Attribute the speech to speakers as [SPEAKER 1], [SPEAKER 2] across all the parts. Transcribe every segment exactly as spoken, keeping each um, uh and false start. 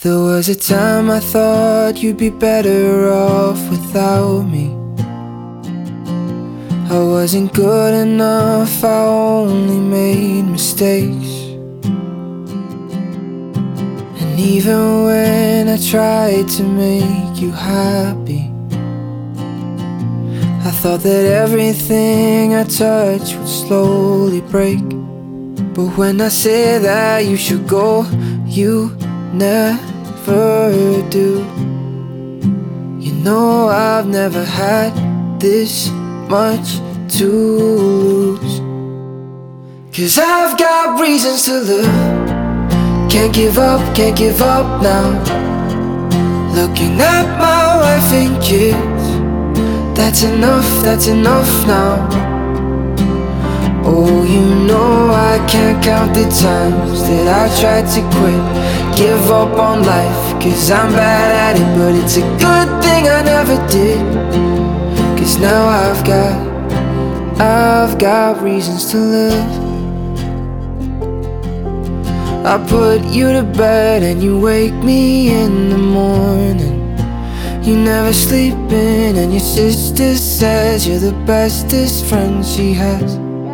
[SPEAKER 1] There was a time I thought you'd be better off without me. I wasn't good enough, I only made mistakes. And even when I tried to make you happy, I thought that everything I touched would slowly break. But when I say that you should go, you never do. You know I've never had this much to lose. 'Cause I've got reasons to live. Can't give up, can't give up now. Looking at my wife and kids, that's enough, that's enough now. Oh, you know I can't count the times that I tried to quit, give up on life, 'cause I'm bad at it. But it's a good thing I never did, 'cause now I've got, I've got reasons to live. I put you to bed and you wake me in the morning. You never sleeping and your sister says you're the bestest friend she has.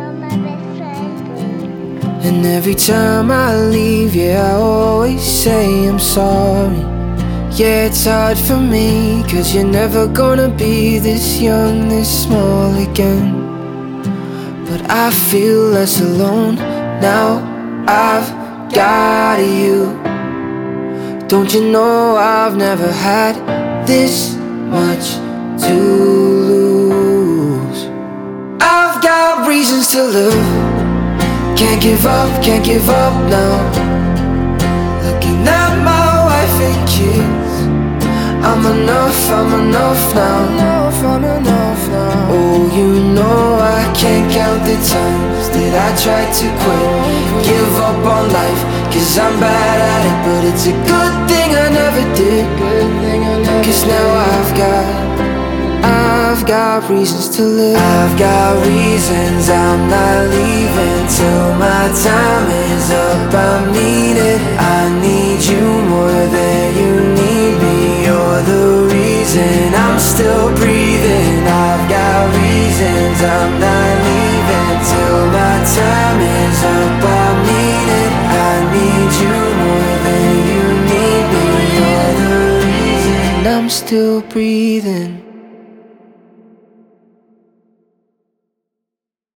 [SPEAKER 1] And every time I leave, yeah, I always say I'm sorry. Yeah, it's hard for me, 'cause you're never gonna be this young, this small again. But I feel less alone now I've got you. Don't you know I've never had this much to lose. I've got reasons to live. Can't give up, can't give up now. Looking at my wife and kids, I'm enough, I'm enough now. I'm enough now. Oh, you know I can't count the times that I tried to quit, give up on life, 'cause I'm bad at it. But it's a good thing I never did, 'cause now I've got, I've got reasons to live. I've got reasons, I'm not leaving till my time is up. I'm needed, I need you more than you need me. You're the reason I'm still breathing. I've got reasons, I'm not leaving till my time is up. I'm needed, I need you more than you need me. You're the reason I'm still breathing.